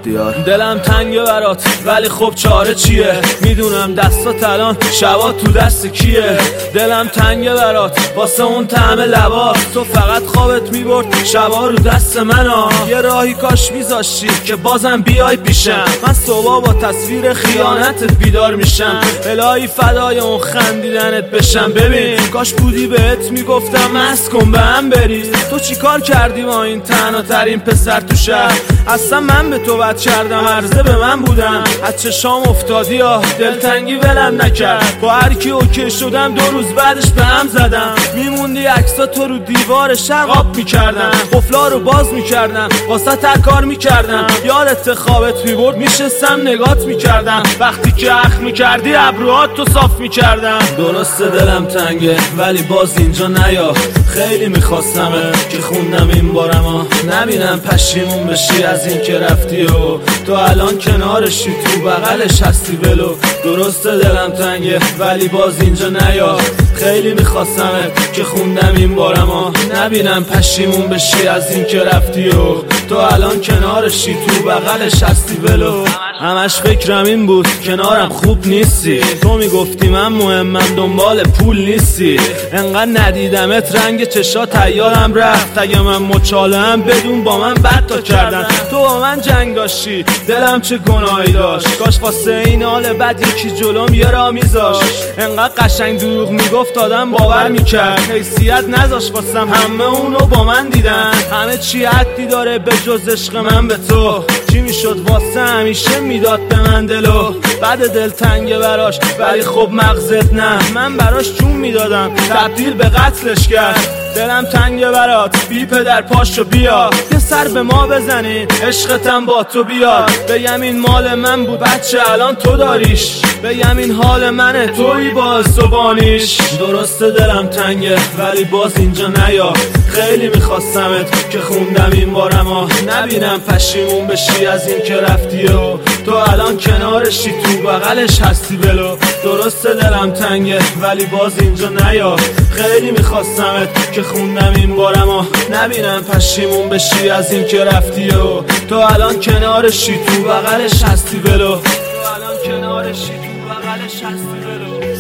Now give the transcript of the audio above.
بختیار. دلم تنگه برات ولی خب چاره چیه؟ میدونم دستات الان شبات تو دست کیه. دلم تنگه برات واسه اون طعم لبات، تو فقط خوابت میبرد شبا رو دست منو. یه راهی کاش میذاشتی که بازم بیای پیشم، من صبح با تصویر خیانتت بیدار میشم. الهی فدای اون خندیدنت بشم. ببین کاش بودی بهت میگفتم مست کن به هم بری. تو چیکار کردی با این تنها ترین پسر تو شهر؟ اصلا من به تو بد کردم؟ عرضه به من بودم از چشام افتادی یا دلتنگی ولم نکرد. با هر کی اوکی شدم 2 روز بعدش به هم زدم. میموندی عکسا تو رو دیوار شرقاب میکردم، قفلا رو باز میکردم واسه کار میکردم. یادت خوابت میبرد میشستم نگات میکردم، وقتی که اخم میکردی ابروهات تو صاف میکردم. درسته دلم تنگه ولی باز اینجا نیا، خیلی میخواستمه که خوندم این بارم نبینم پشیمون بشی از این که رفتی و تو الان کنارشی تو بغلش هستی ولو. درسته دلم تنگه ولی باز اینجا نیا، خیلی میخواستمه که خوندم این بارم نبینم پشیمون بشی از این که رفتی و تو الان کنارشی تو بغلش هستی ولو. همش فکرم این بود کنارم خوب نیستی، تو میگفتی من مهمم دنبال پول نیستی. انقدر ندیدمت رنگ چشات یادم رفت، اگه من مچالم بدون با من بد تا کردن. تو با من جنگ داشتی دلم چه گناهی داشت، کاش واسه این حال بد یکی جلوم یه راه میذاشت. انقدر قشنگ دروغ میگفت آدم باور میکرد، حیثیت نذاشت واسم همه اونو با من دیدن. همه چی حدی داره به جز عشق من به تو، چی میشد واسه همیشه میداد به من دلو. بعد دل تنگه براش ولی خب مغزت نه، من براش جون میدادم تبدیل به قتلش کرد. دلم تنگه برات بی پدر پاشو بیا، یه سر به ما بزنین عشقتم با تو بیاد. بگم این مال من بود بچه الان تو داریش، بگم این حال منه توی باز زبانیش. درسته دلم تنگه ولی باز اینجا نیا، خیلی میخواستمت که خوندم این بارم نبینم پشیمون بشی از این که رفتی و تو الان کنارشی تو بغلش هستی ولو. درسته دلم تنگه ولی باز اینجا نیا، خیلی میخواستمت که خوندم این بارم نبینم پشیمون بشی از این که رفتی و تو الان کنارشی تو بغلش هستی ولو. تو الان کنارشی تو بغلش هستی ولو.